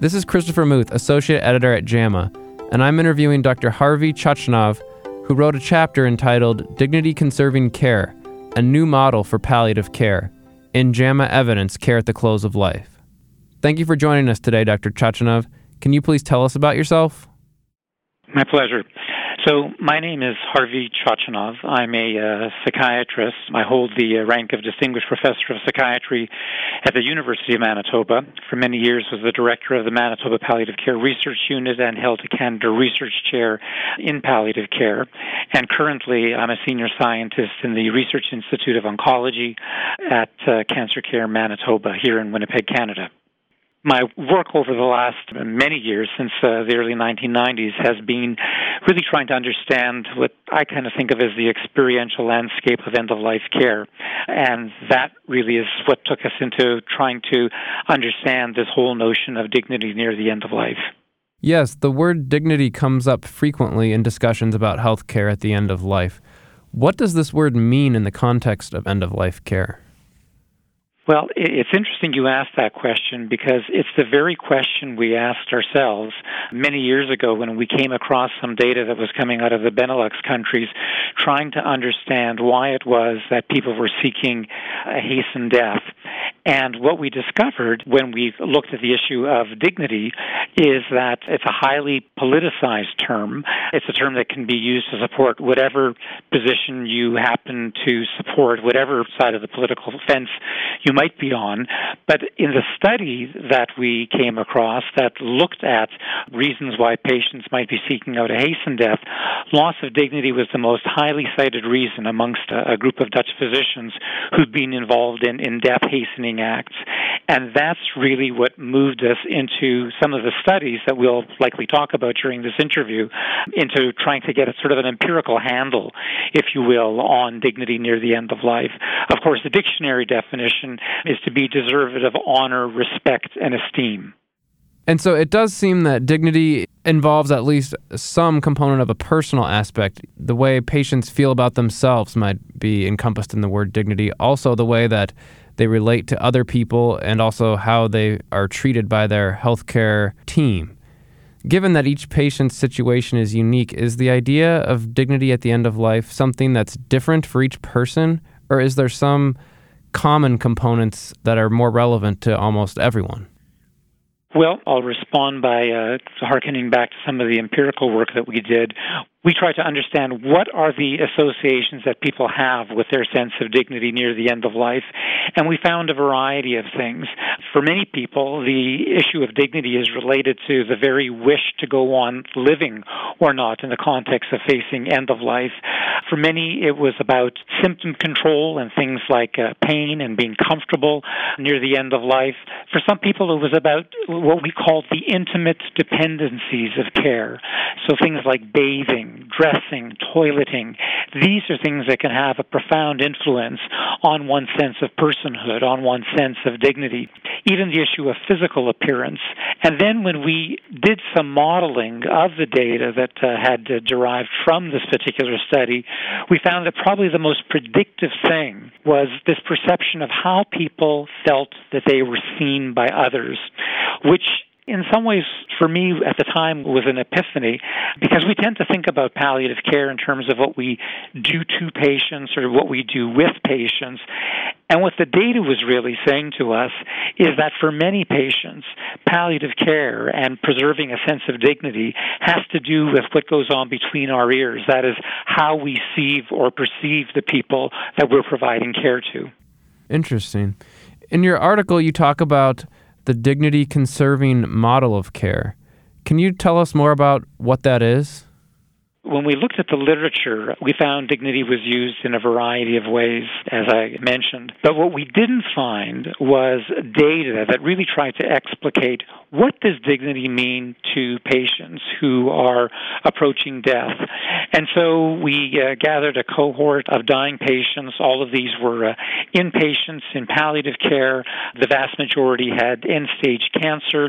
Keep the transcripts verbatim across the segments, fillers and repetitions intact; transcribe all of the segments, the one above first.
This is Christopher Muth, Associate Editor at JAMA, and I'm interviewing Doctor Harvey Chochinov, who wrote a chapter entitled Dignity Conserving Care, a New Model for Palliative Care, in JAMA Evidence, Care at the Close of Life. Thank you for joining us today, Doctor Chochinov. Can you please tell us about yourself? My pleasure. So my name is Harvey Chochinov. I'm a uh, psychiatrist. I hold the uh, rank of Distinguished Professor of Psychiatry at the University of Manitoba. For many years was the director of the Manitoba Palliative Care Research Unit and held a Canada Research Chair in Palliative Care. And currently I'm a senior scientist in the Research Institute of Oncology at uh, Cancer Care Manitoba here in Winnipeg, Canada. My work over the last many years, since uh, the early nineteen nineties, has been really trying to understand what I kind of think of as the experiential landscape of end-of-life care. And that really is what took us into trying to understand this whole notion of dignity near the end of life. Yes, the word dignity comes up frequently in discussions about health care at the end of life. What does this word mean in the context of end-of-life care? Well, it's interesting you asked that question because it's the very question we asked ourselves many years ago when we came across some data that was coming out of the Benelux countries trying to understand why it was that people were seeking a hastened death. And what we discovered when we looked at the issue of dignity is that it's a highly politicized term. It's a term that can be used to support whatever position you happen to support, whatever side of the political fence you might be on. But in the study that we came across that looked at reasons why patients might be seeking out a hastened death, loss of dignity was the most highly cited reason amongst a, a group of Dutch physicians who'd been involved in, in death hastening acts. And that's really what moved us into some of the studies that we'll likely talk about during this interview, into trying to get a sort of an empirical handle, if you will, on dignity near the end of life. Of course, the dictionary definition is to be deserved of honor, respect, and esteem. And so it does seem that dignity involves at least some component of a personal aspect. The way patients feel about themselves might be encompassed in the word dignity. Also, the way that they relate to other people and also how they are treated by their healthcare team. Given that each patient's situation is unique, is the idea of dignity at the end of life something that's different for each person, or is there some common components that are more relevant to almost everyone? Well, I'll respond by uh, hearkening back to some of the empirical work that we did. We try to understand what are the associations that people have with their sense of dignity near the end of life, and we found a variety of things. For many people, the issue of dignity is related to the very wish to go on living or not in the context of facing end of life. For many, it was about symptom control and things like uh, pain and being comfortable near the end of life. For some people, it was about what we call the intimate dependencies of care. So things like bathing, dressing, toileting. These are things that can have a profound influence on one's sense of personhood, on one's sense of dignity, even the issue of physical appearance. And then when we did some modeling of the data that uh, had uh, derived from this particular study, we found that probably the most predictive thing was this perception of how people felt that they were seen by others, which in some ways, for me, at the time, was an epiphany, because we tend to think about palliative care in terms of what we do to patients or what we do with patients. And what the data was really saying to us is that for many patients, palliative care and preserving a sense of dignity has to do with what goes on between our ears. That is, how we see or perceive the people that we're providing care to. Interesting. In your article, you talk about the dignity-conserving model of care. Can you tell us more about what that is? When we looked at the literature, we found dignity was used in a variety of ways, as I mentioned. But what we didn't find was data that really tried to explicate what does dignity mean to patients who are approaching death. And so we uh, gathered a cohort of dying patients. All of these were uh, inpatients in palliative care. The vast majority had end-stage cancer.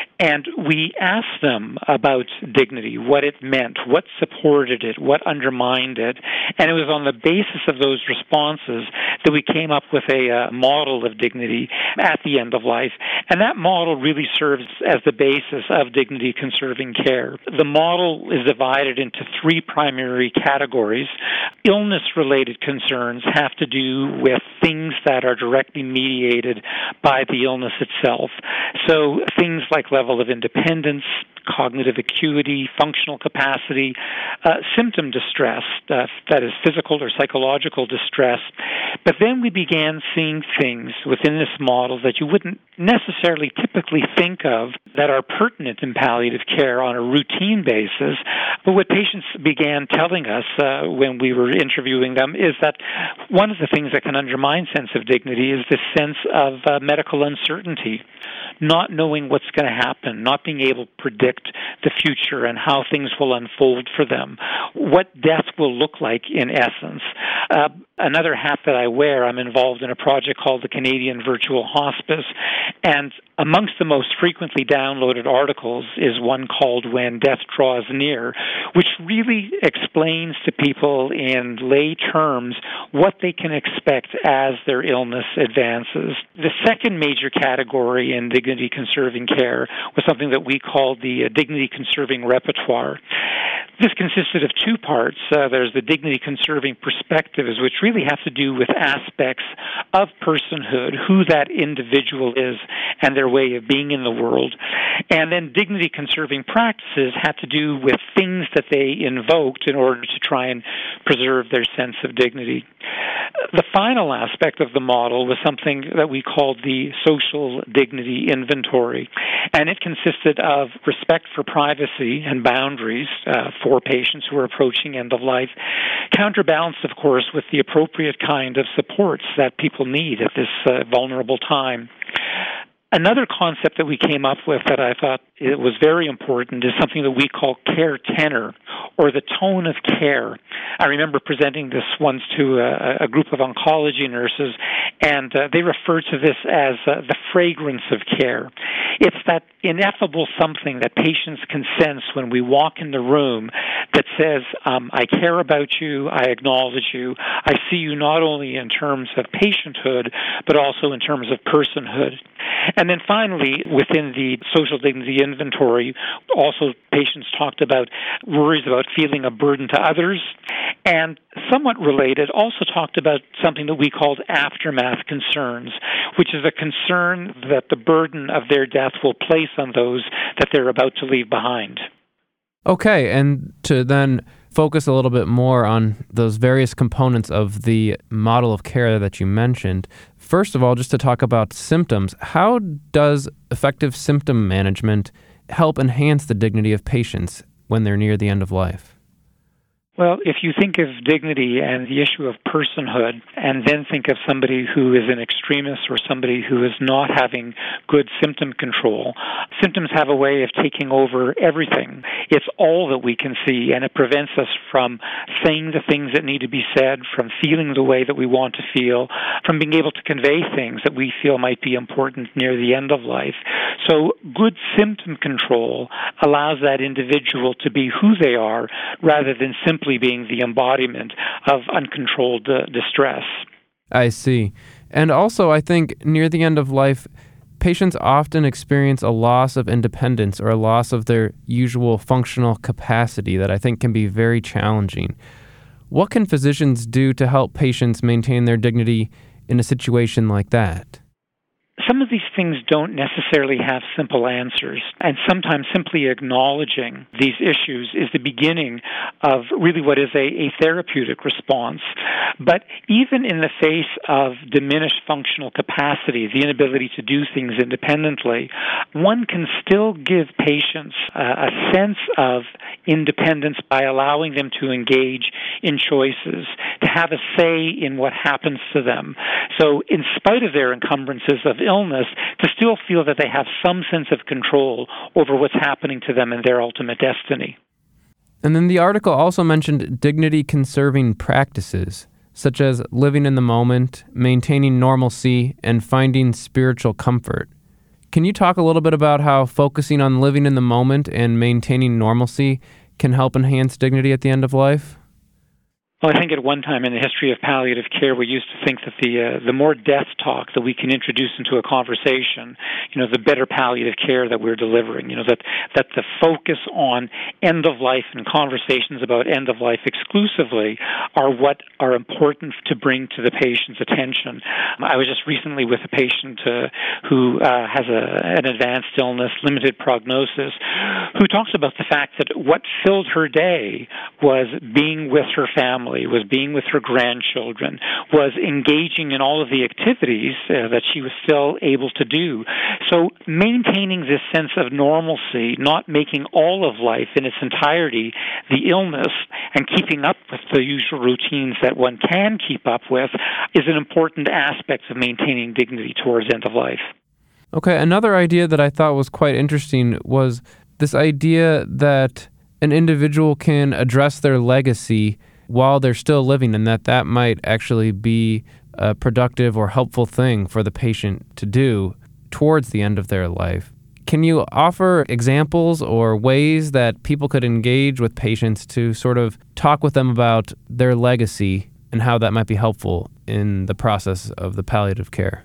And we asked them about dignity, what it meant, what supported it, what undermined it. And it was on the basis of those responses that we came up with a uh, model of dignity at the end of life. And that model really serves as the basis of dignity-conserving care. The model is divided into three primary categories. Illness-related concerns have to do with things that are directly mediated by the illness itself. So things like level of independence, cognitive acuity, functional capacity, uh, symptom distress, uh, that is physical or psychological distress. But then we began seeing things within this model that you wouldn't necessarily typically think of that are pertinent in palliative care on a routine basis. But what patients began telling us uh, when we were interviewing them is that one of the things that can undermine sense of dignity is this sense of uh, medical uncertainty, not knowing what's going to happen, not being able to predict the future and how things will unfold for them, what death will look like in essence. Uh, another hat that I wear, I'm involved in a project called the Canadian Virtual Hospice, and amongst the most frequently downloaded articles is one called When Death Draws Near, which really explains to people in lay terms what they can expect as their illness advances. The second major category in dignity-conserving care was something that we called the uh, dignity-conserving repertoire. This consisted of two parts. Uh, there's the dignity-conserving perspectives, which really have to do with aspects of personhood, who that individual is, and their way of being in the world. And then dignity-conserving practices had to do with things that they invoked in order to try and preserve their sense of dignity. The final aspect of the model was something that we called the social dignity inventory, and it consisted of respect for privacy and boundaries uh, for patients who are approaching end of life, counterbalanced, of course, with the appropriate kind of supports that people need at this uh, vulnerable time. Another concept that we came up with that I thought it was very important is something that we call care tenor, or the tone of care. I remember presenting this once to a, a group of oncology nurses, and uh, they referred to this as uh, the fragrance of care. It's that ineffable something that patients can sense when we walk in the room that says, um, I care about you, I acknowledge you, I see you not only in terms of patienthood, but also in terms of personhood. And then finally, within the social dignity inventory, also patients talked about worries about feeling a burden to others, and somewhat related, also talked about something that we called aftermath concerns, which is a concern that the burden of their death will place on those that they're about to leave behind. Okay, and to then focus a little bit more on those various components of the model of care that you mentioned. First of all, just to talk about symptoms, how does effective symptom management help enhance the dignity of patients when they're near the end of life? Well, if you think of dignity and the issue of personhood, and then think of somebody who is an extremist or somebody who is not having good symptom control, symptoms have a way of taking over everything. It's all that we can see, and it prevents us from saying the things that need to be said, from feeling the way that we want to feel, from being able to convey things that we feel might be important near the end of life. So good symptom control allows that individual to be who they are rather than simply being the embodiment of uncontrolled uh, distress. I see. And also, I think near the end of life, patients often experience a loss of independence or a loss of their usual functional capacity that I think can be very challenging. What can physicians do to help patients maintain their dignity in a situation like that? Some of these things don't necessarily have simple answers, and sometimes simply acknowledging these issues is the beginning of really what is a, a therapeutic response. But even in the face of diminished functional capacity, the inability to do things independently, one can still give patients uh, a sense of independence by allowing them to engage in choices, to have a say in what happens to them. So in spite of their encumbrances of illness, to still feel that they have some sense of control over what's happening to them and their ultimate destiny. And then the article also mentioned dignity-conserving practices, such as living in the moment, maintaining normalcy, and finding spiritual comfort. Can you talk a little bit about how focusing on living in the moment and maintaining normalcy can help enhance dignity at the end of life? Well, I think at one time in the history of palliative care, we used to think that the uh, the more death talk that we can introduce into a conversation, you know, the better palliative care that we're delivering. You know, that that the focus on end of life and conversations about end of life exclusively are what are important to bring to the patient's attention. I was just recently with a patient uh, who uh, has a, an advanced illness, limited prognosis, who talks about the fact that what filled her day was being with her family, was being with her grandchildren, was engaging in all of the activities uh, that she was still able to do. So maintaining this sense of normalcy, not making all of life in its entirety the illness, and keeping up with the usual routines that one can keep up with is an important aspect of maintaining dignity towards end of life. Okay, another idea that I thought was quite interesting was this idea that an individual can address their legacy while they're still living, and that that might actually be a productive or helpful thing for the patient to do towards the end of their life. Can you offer examples or ways that people could engage with patients to sort of talk with them about their legacy and how that might be helpful in the process of the palliative care?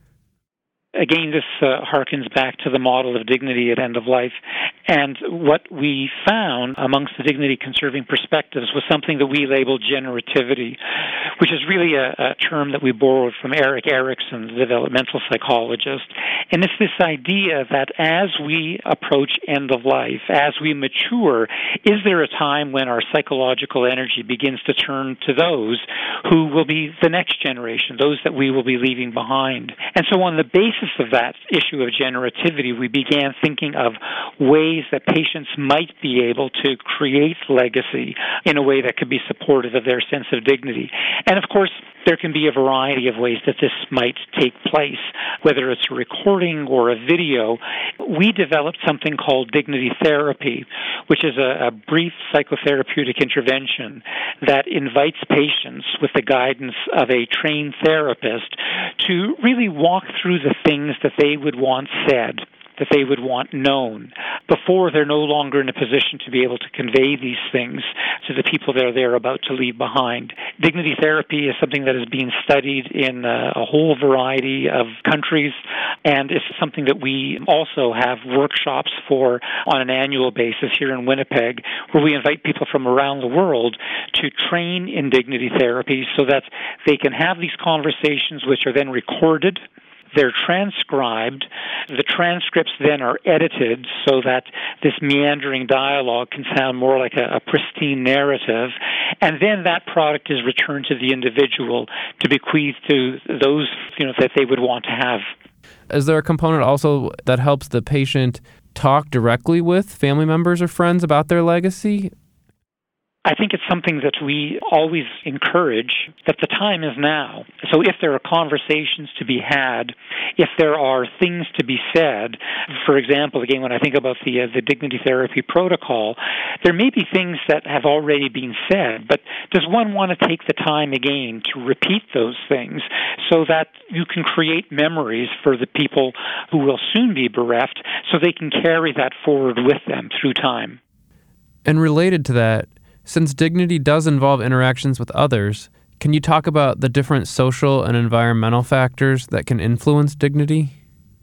Again, this uh, harkens back to the model of dignity at end of life. And what we found amongst the dignity-conserving perspectives was something that we labeled generativity, which is really a, a term that we borrowed from Erik Erikson, the developmental psychologist. And it's this idea that as we approach end of life, as we mature, is there a time when our psychological energy begins to turn to those who will be the next generation, those that we will be leaving behind? And so on the basis of that issue of generativity, we began thinking of ways that patients might be able to create legacy in a way that could be supportive of their sense of dignity. And of course, there can be a variety of ways that this might take place, whether it's a recording or a video. We developed something called dignity therapy, which is a, a brief psychotherapeutic intervention that invites patients, with the guidance of a trained therapist, to really walk through the things that they would want said, that they would want known, before they're no longer in a position to be able to convey these things to the people that they're about to leave behind. Dignity therapy is something that is being studied in a, a whole variety of countries, and it's something that we also have workshops for on an annual basis here in Winnipeg, where we invite people from around the world to train in dignity therapy so that they can have these conversations, which are then recorded. They're transcribed. The transcripts then are edited so that this meandering dialogue can sound more like a, a pristine narrative. And then that product is returned to the individual to bequeath to those, you know, that they would want to have. Is there a component also that helps the patient talk directly with family members or friends about their legacy? I think it's something that we always encourage, that the time is now. So if there are conversations to be had, if there are things to be said, for example, again, when I think about the uh, the dignity therapy protocol, there may be things that have already been said, but does one want to take the time again to repeat those things so that you can create memories for the people who will soon be bereft so they can carry that forward with them through time? And related to that, since dignity does involve interactions with others, can you talk about the different social and environmental factors that can influence dignity?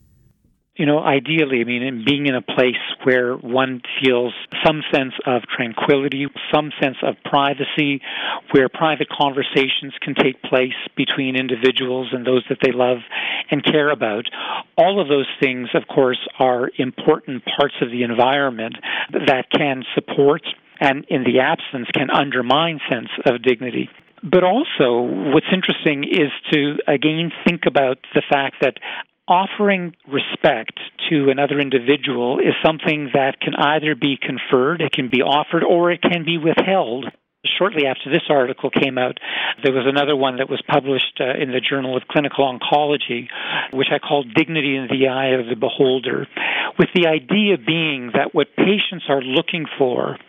You know, ideally, I mean, in being in a place where one feels some sense of tranquility, some sense of privacy, where private conversations can take place between individuals and those that they love and care about. All of those things, of course, are important parts of the environment that can support and in the absence can undermine sense of dignity. But also, what's interesting is to, again, think about the fact that offering respect to another individual is something that can either be conferred, it can be offered, or it can be withheld. Shortly after this article came out, there was another one that was published uh, in the Journal of Clinical Oncology, which I called Dignity in the Eye of the Beholder, with the idea being that what patients are looking for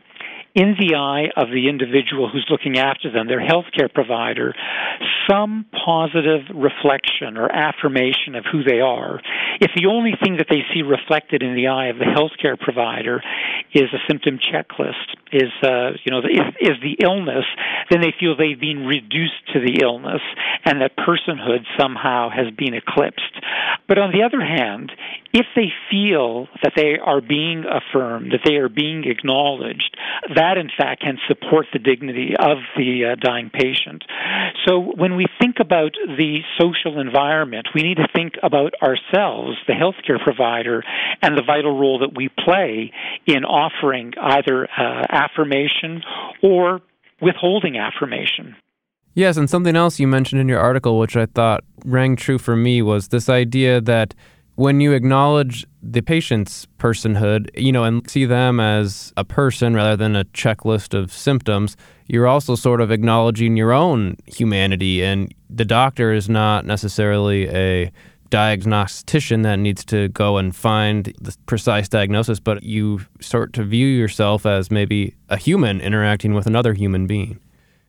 in the eye of the individual who's looking after them, their healthcare provider, some positive reflection or affirmation of who they are. If the only thing that they see reflected in the eye of the healthcare provider is a symptom checklist, is uh, you know is, is the illness, then they feel they've been reduced to the illness, and that personhood somehow has been eclipsed. But on the other hand, if they feel that they are being affirmed, that they are being acknowledged, that in fact can support the dignity of the uh, dying patient. So when we think about the social environment, we need to think about ourselves, the healthcare provider, and the vital role that we play in offering either uh, affirmation or withholding affirmation. Yes, and something else you mentioned in your article, which I thought rang true for me, was this idea that when you acknowledge the patient's personhood, you know, and see them as a person rather than a checklist of symptoms, you're also sort of acknowledging your own humanity, and the doctor is not necessarily a diagnostician that needs to go and find the precise diagnosis, but you start to view yourself as maybe a human interacting with another human being.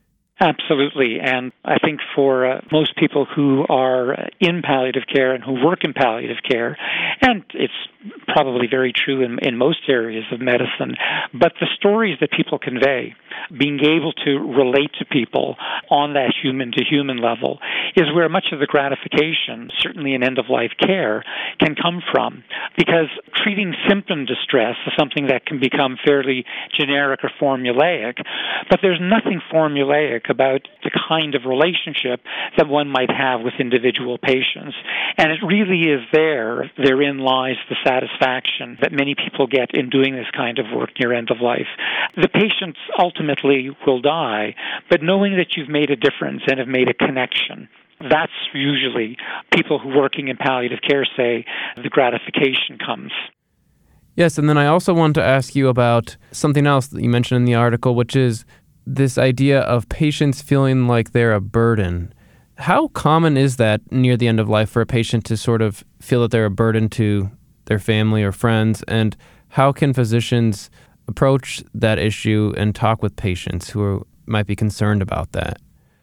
Absolutely. And I think for uh, most people who are in palliative care and who work in palliative care, and it's probably very true in, in most areas of medicine, but the stories that people convey, being able to relate to people on that human-to-human level, is where much of the gratification, certainly in end-of-life care, can come from. Because treating symptom distress is something that can become fairly generic or formulaic, but there's nothing formulaic about the kind of relationship that one might have with individual patients. And it really is there, therein lies the satisfaction that many people get in doing this kind of work near end of life. The patients ultimately will die, but knowing that you've made a difference and have made a connection, that's usually people who are working in palliative care say the gratification comes. Yes, and then I also want to ask you about something else that you mentioned in the article, which is this idea of patients feeling like they're a burden. How common is that near the end of life for a patient to sort of feel that they're a burden to their family or friends? And how can physicians approach that issue and talk with patients who are, might be concerned about that?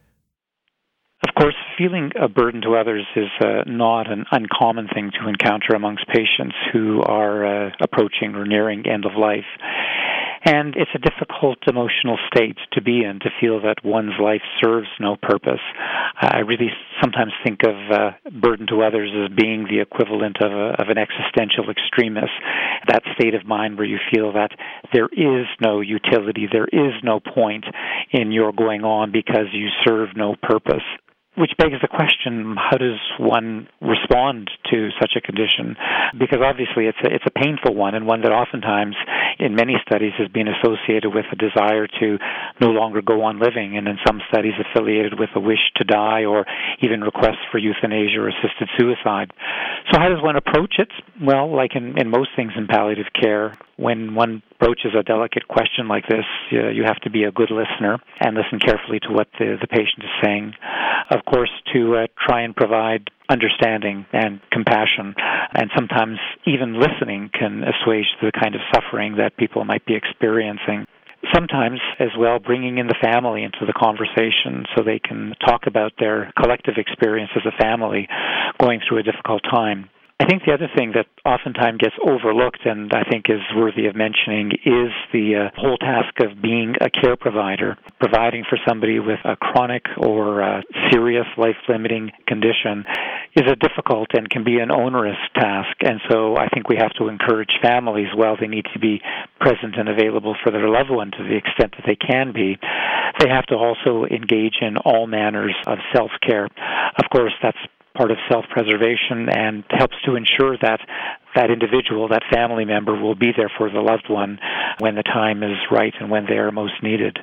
Of course, feeling a burden to others is uh, not an uncommon thing to encounter amongst patients who are uh, approaching or nearing end of life. And it's a difficult emotional state to be in, to feel that one's life serves no purpose. I really sometimes think of uh, burden to others as being the equivalent of, a, of an existential extremist, that state of mind where you feel that there is no utility, there is no point in your going on because you serve no purpose. Which begs the question, how does one respond to such a condition? Because obviously it's a, it's a painful one, and one that oftentimes in many studies has been associated with a desire to no longer go on living, and in some studies affiliated with a wish to die or even requests for euthanasia or assisted suicide. So how does one approach it? Well, like in, in most things in palliative care, when one approaches a delicate question like this, uh, you have to be a good listener and listen carefully to what the, the patient is saying. Of course, to uh, try and provide understanding and compassion, and sometimes even listening can assuage the kind of suffering that people might be experiencing. Sometimes, as well, bringing in the family into the conversation so they can talk about their collective experience as a family going through a difficult time. I think the other thing that oftentimes gets overlooked and I think is worthy of mentioning is the uh, whole task of being a care provider, providing for somebody with a chronic or uh, serious life-limiting condition is a difficult and can be an onerous task. And so I think we have to encourage families, while they need to be present and available for their loved one to the extent that they can be, they have to also engage in all manners of self-care. Of course, that's part of self-preservation and helps to ensure that that individual, that family member, will be there for the loved one when the time is right and when they are most needed.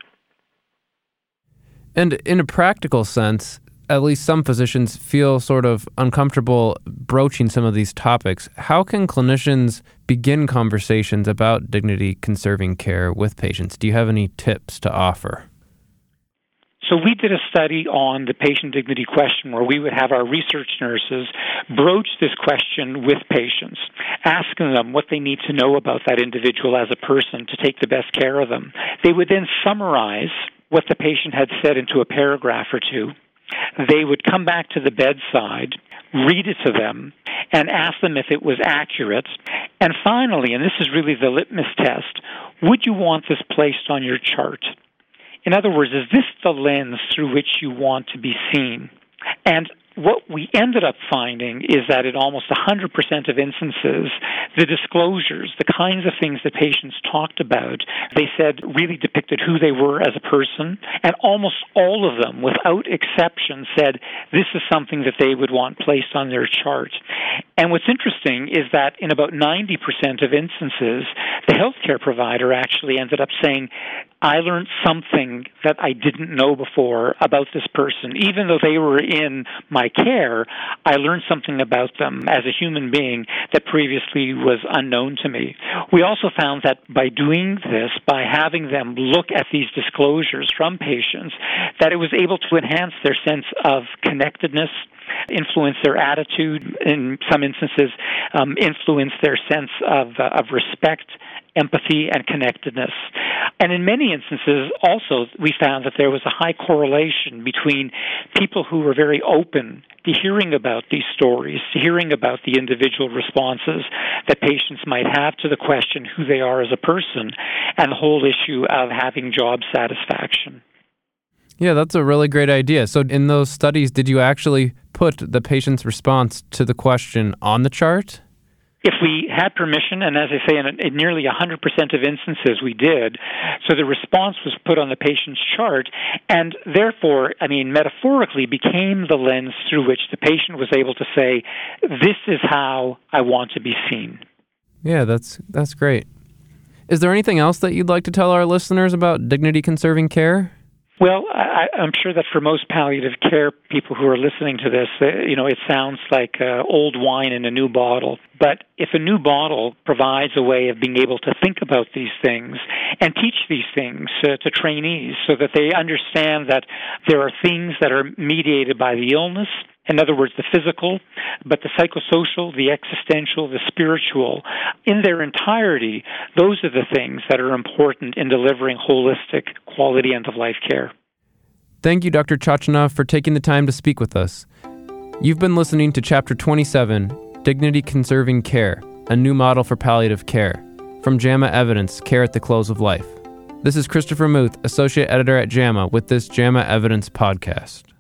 And in a practical sense, at least some physicians feel sort of uncomfortable broaching some of these topics. How can clinicians begin conversations about dignity-conserving care with patients? Do you have any tips to offer? So we did a study on the patient dignity question where we would have our research nurses broach this question with patients, asking them what they need to know about that individual as a person to take the best care of them. They would then summarize what the patient had said into a paragraph or two. They would come back to the bedside, read it to them, and ask them if it was accurate. And finally, and this is really the litmus test, would you want this placed on your chart? In other words, is this the lens through which you want to be seen? And what we ended up finding is that in almost one hundred percent of instances, the disclosures, the kinds of things that patients talked about, they said really depicted who they were as a person, and almost all of them, without exception, said this is something that they would want placed on their chart. And what's interesting is that in about ninety percent of instances, the healthcare provider actually ended up saying, I learned something that I didn't know before about this person. Even though they were in my care, I learned something about them as a human being that previously was unknown to me. We also found that by doing this, by having them look at these disclosures from patients, that it was able to enhance their sense of connectedness, influence their attitude, in some instances, um, influence their sense of, uh, of respect, empathy, and connectedness. And in many instances, also, we found that there was a high correlation between people who were very open to hearing about these stories, to hearing about the individual responses that patients might have to the question who they are as a person, and the whole issue of having job satisfaction. Yeah, that's a really great idea. So in those studies, did you actually put the patient's response to the question on the chart? If we had permission, and as I say, in, in nearly one hundred percent of instances we did, so the response was put on the patient's chart, and therefore, I mean, metaphorically became the lens through which the patient was able to say, this is how I want to be seen. Yeah, that's that's great. Is there anything else that you'd like to tell our listeners about dignity-conserving care? Well, I, I'm sure that for most palliative care people who are listening to this, uh, you know, it sounds like uh, old wine in a new bottle. But if a new bottle provides a way of being able to think about these things and teach these things uh, to trainees so that they understand that there are things that are mediated by the illness, in other words, the physical, but the psychosocial, the existential, the spiritual, in their entirety, those are the things that are important in delivering holistic, quality end-of-life care. Thank you, Doctor Chachana, for taking the time to speak with us. You've been listening to Chapter twenty-seven, Dignity Conserving Care, a new model for palliative care, from JAMA Evidence, Care at the Close of Life. This is Christopher Muth, Associate Editor at JAMA, with this JAMA Evidence podcast.